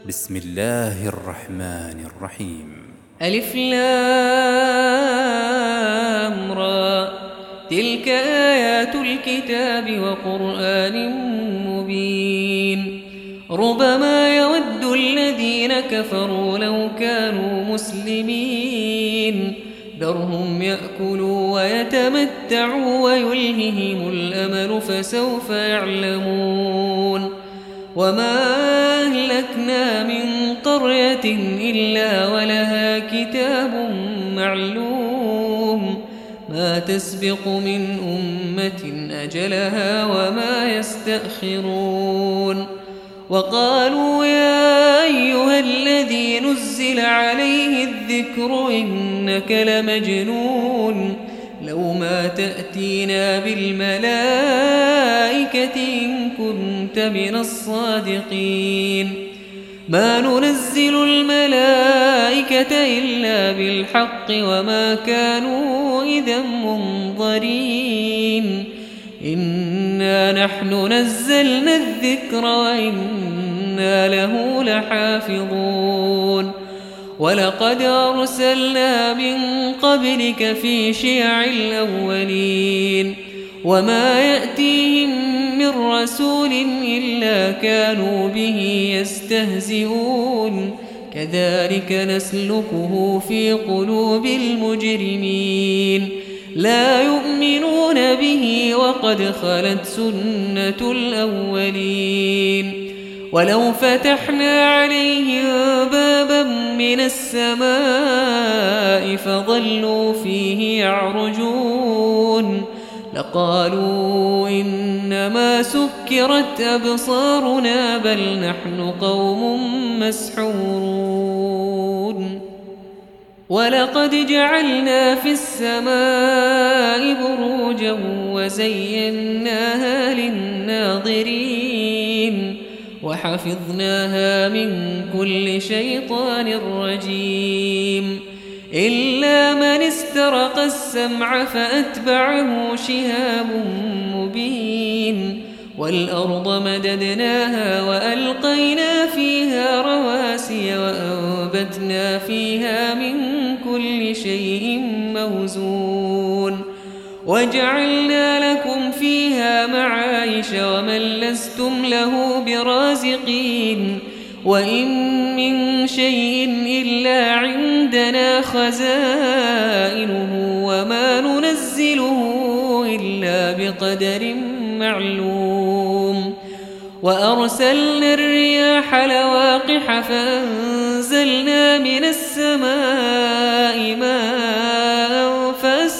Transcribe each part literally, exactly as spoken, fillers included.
بسم الله الرحمن الرحيم. ألف لام را، تلك آيات الكتاب وقرآن مبين. ربما يود الذين كفروا لو كانوا مسلمين، ذرهم يأكلوا ويتمتعوا ويلههم الأمل فسوف يعلمون. وما أهلكنا من قرية إلا ولها كتاب معلوم، ما تسبق من أمة أجلها وما يستأخرون. وقالوا يا أيها الذي نزل عليه الذكر إنك لمجنون، لو ما تأتينا بالملائكة إن كنت من الصادقين. ما ننزل الملائكة إلا بالحق وما كانوا إذا منظرين. إنا نحن نزلنا الذكر وإنا له لحافظون. ولقد أرسلنا من قبلك في شيع الأولين، وما يأتيهم من رسول إلا كانوا به يستهزئون. كذلك نسلكه في قلوب المجرمين، لا يؤمنون به وقد خلت سنة الأولين. ولو فتحنا عليهم بابا من السماء فظلوا فيه يعرجون لقالوا إنما سكرت أبصارنا بل نحن قوم مسحورون. ولقد جعلنا في السماء بروجا وزيناها للناظرين وحفظناها من كل شيطان رجيم، إلا من استرق السمع فأتبعه شهاب مبين. والأرض مددناها وألقينا فيها رواسي وأنبتنا فيها من كل شيء موزون، وجعلنا لكم فيها معايش ومن لستم له برازقين. وإن من شيء إلا عندنا خزائنه وما ننزله إلا بقدر معلوم. وأرسلنا الرياح لواقح فأنزلنا من السماء ماء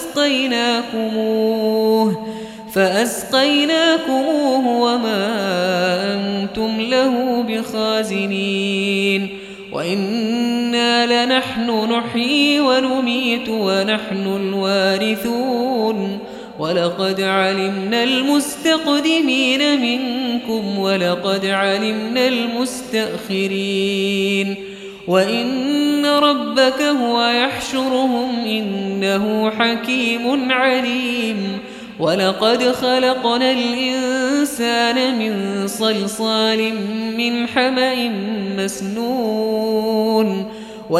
فأسقيناكموه فأسقيناكموه وما أنتم له بخازنين. وإنا لنحن نحيي ونميت ونحن الوارثون. ولقد علمنا المستقدمين منكم ولقد علمنا المستأخرين. وإن ربك هو يحشرهم إنه حكيم عليم. ولقد خلقنا الإنسان من صلصال من حمأ مسنون.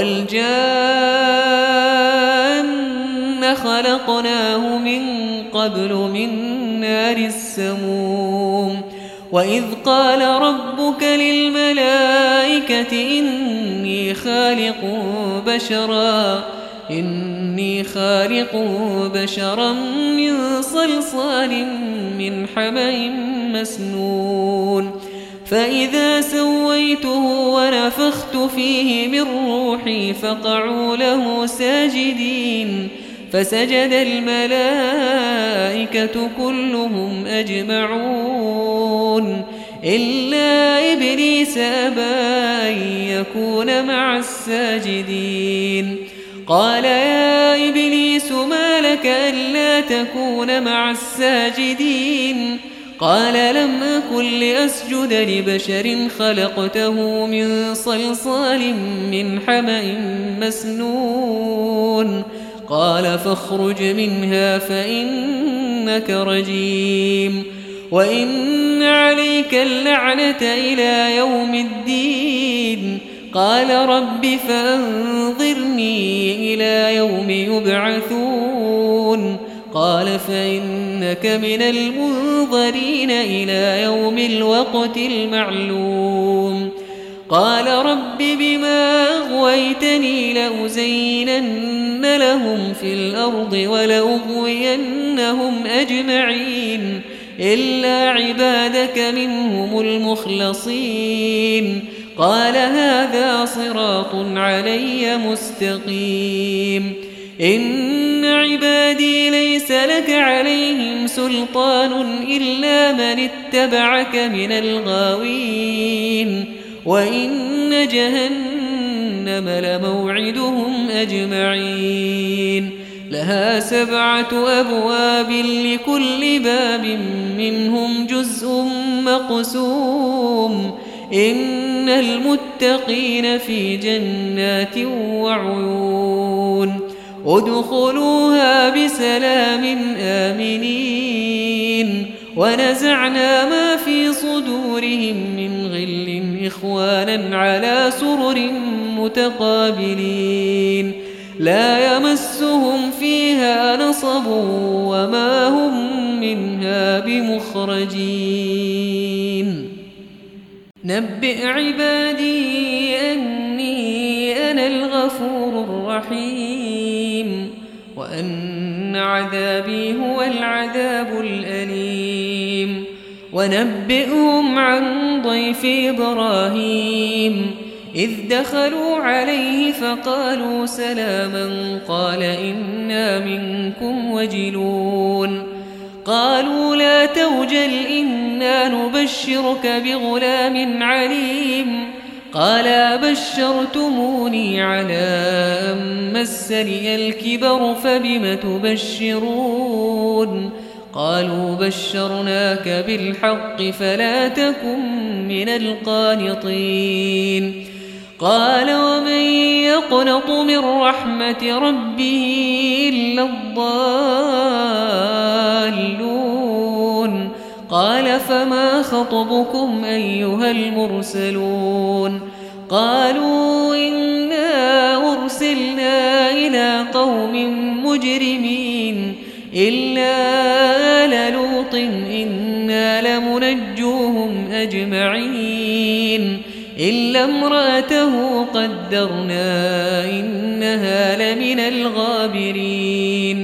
والجان خلقناه من قبل من نار السموم. وإذ قال ربك للملائكة إني خالق بشرا إني خالق بشرا من صلصال من حمأ مسنون. فإذا سويته ونفخت فيه من روحي فقعوا له ساجدين. فسجد الملائكة كلهم أجمعون إلا إبليس أبى أن يكون مع الساجدين. قال يا إبليس ما لك ألا تكون مع الساجدين؟ قال لم أكن لأسجد لبشر خلقته من صلصال من حمأ مسنون. قال فاخرج منها فإنك رجيم وإن عليك اللعنة إلى يوم الدين. شديد قال رب فأنظرني إلى يوم يبعثون قال فإنك من المنظرين إلى يوم الوقت المعلوم قال رب بما أغويتني لأزينن لهم في الأرض ولأغوينهم أجمعين إلا عبادك منهم المخلصين قال هذا صراط علي مستقيم إن عبادي ليس لك عليهم سلطان إلا من اتبعك من الغاوين وإن جهنم لموعدهم أجمعين لها سبعة أبواب لكل باب منهم جزء مقسوم إن المتقين في جنات وعيون ادخلوها بسلام آمنين ونزعنا ما في صدورهم من غل إخوانا على سرر متقابلين لا يمسهم فيها نصب وما هم منها بمخرجين نبئ عبادي أني أنا الغفور الرحيم وأن عذابي هو العذاب الأليم ونبئهم عن ضيف إبراهيم إذ دخلوا عليه فقالوا سلاما قال إنا منكم وجلون قالوا لا توجل إنا نبشرك بغلام عليم قال بشرتموني على أن مسني الكبر فبم تبشرون قالوا بشرناك بالحق فلا تكن من القانطين قال ومن يقنط من رحمة ربه إلا الضالون قال فما خطبكم أيها المرسلون قالوا إنا أرسلنا إلى قوم مجرمين إلا آل لوط إنا لمنجوهم أجمعين إلا امرأته قدرنا إنها لمن الغابرين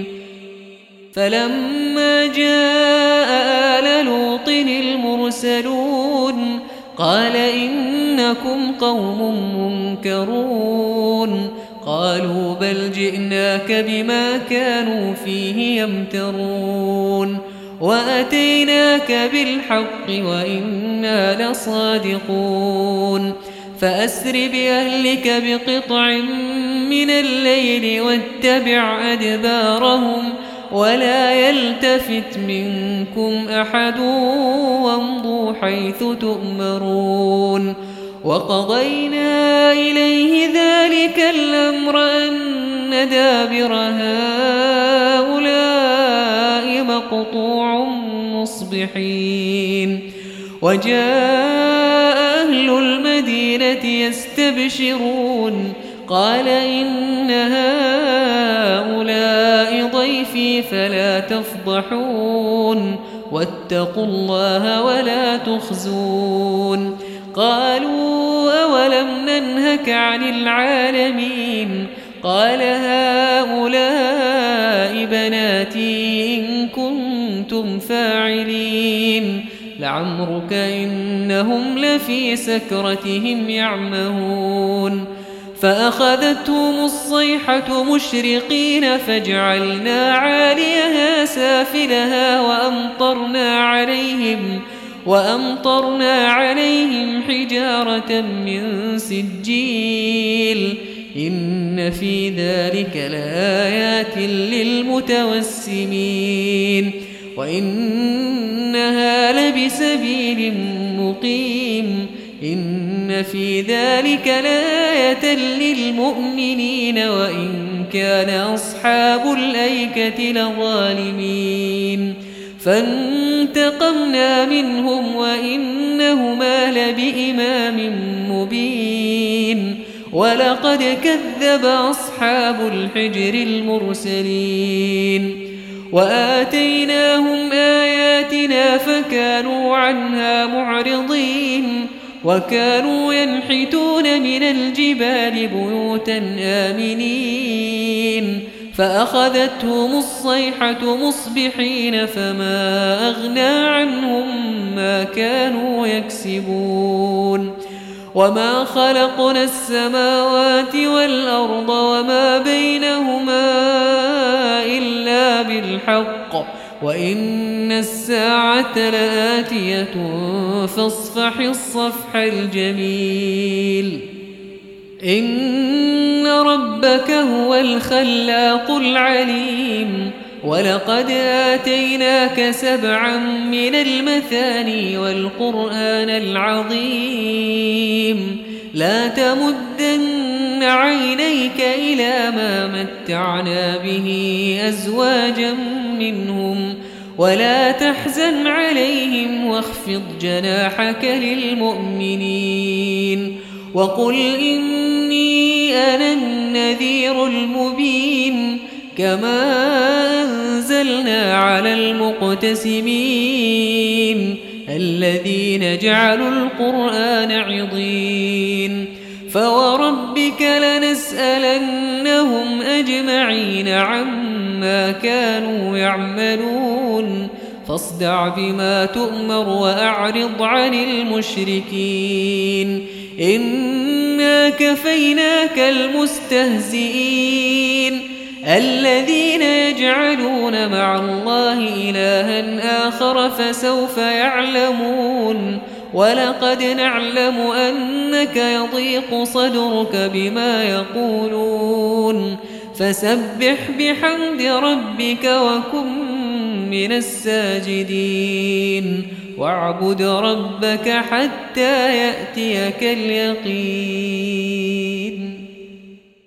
فلما جاء آل لوط المرسلون قال إنكم قوم منكرون قالوا بل جئناك بما كانوا فيه يمترون وأتيناك بالحق وإنا لصادقون فأسر بأهلك بقطع من الليل واتبع أدبارهم ولا يلتفت منكم أحد وامضوا حيث تؤمرون وقضينا إليه ذلك الأمر أن دابر هؤلاء مقطوع مصبحين وجاء أهل المدينة يستبشرون قال إن هؤلاء ضيفي فلا تفضحون واتقوا الله ولا تخزون قالوا أولم ننهك عن العالمين قال هؤلاء بناتي إن كنتم فاعلين لعمرك إنهم لفي سكرتهم يعمهون فأخذتهم الصيحة مشرقين فجعلنا عاليها سافلها وأمطرنا عليهم وأمطرنا عليهم حجارة من سجيل إن في ذلك لآيات للمتوسمين وإنها لبسبيل مقيم إن في ذلك لآية للمؤمنين وإن كان أصحاب الأيكة لظالمين فانتقمنا منهم وإنهما لبإمام مبين ولقد كذب أصحاب الحجر المرسلين وآتيناهم آياتنا فكانوا عنها معرضين وكانوا ينحتون من الجبال بيوتا آمنين فأخذتهم الصيحة مصبحين فما أغنى عنهم ما كانوا يكسبون وما خلقنا السماوات والأرض وما بينهما إلا بالحق وإن الساعة لآتية فاصفح الصفح الجميل إن ربك هو الخلاق العليم ولقد آتيناك سبعا من المثاني والقرآن العظيم لا تمدن عينيك إلى ما متعنا به أزواجا منهم ولا تحزن عليهم واخفض جناحك للمؤمنين وقل إني أنا النذير المبين كما أنزلنا على المقتسمين الذين جعلوا القرآن عضين فوربك لنسألنهم أجمعين عما كانوا يعملون فاصدع بما تؤمر وأعرض عن المشركين إنا كفيناك المستهزئين الذين يجعلون مع الله إلها آخر فسوف يعلمون ولقد نعلم أنك يضيق صدرك بما يقولون فسبح بحمد ربك وكن من الساجدين واعبد ربك حتى يأتيك اليقين.